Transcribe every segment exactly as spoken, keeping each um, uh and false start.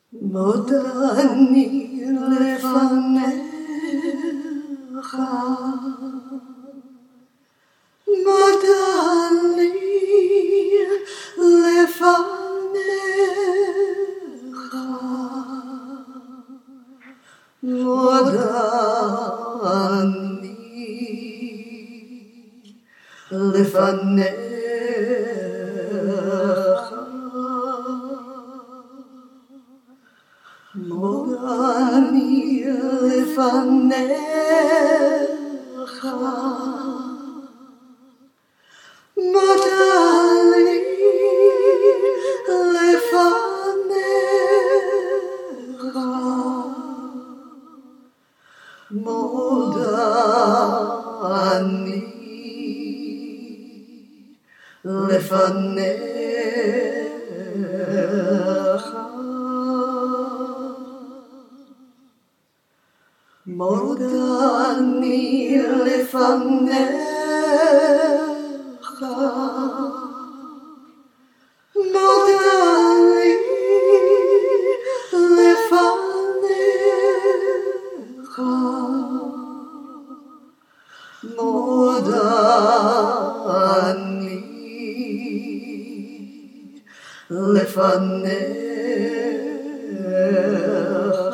מודעני לפניך, מודעני לפניך, מודעני לפניך, מודעני לפניך, מודעני לפניך, מודעני לפניך, מודעני לפניך, מודעני לפניך, מודעני לפניך,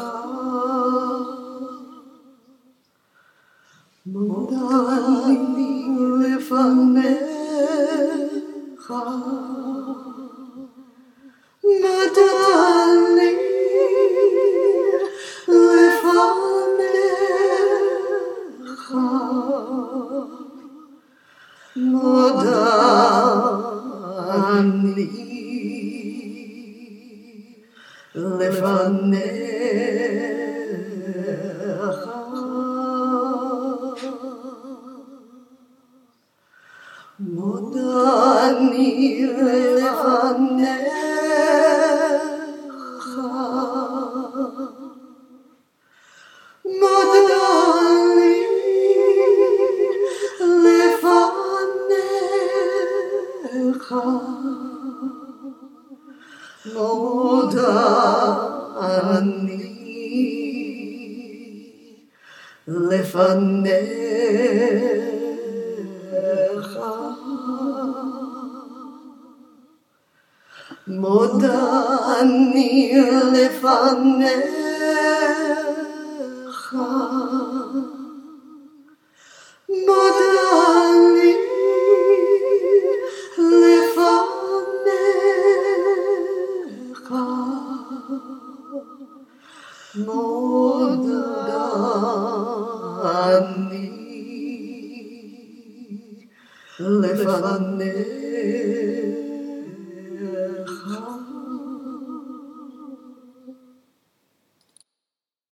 מודעני לפניך, מודעני לפניך, מודעני לפניך, מודעני לפניך, מודעני לפניך, מודעני לפניך, מודעני לפניך, מודעני לפניך, מודעני לפניך.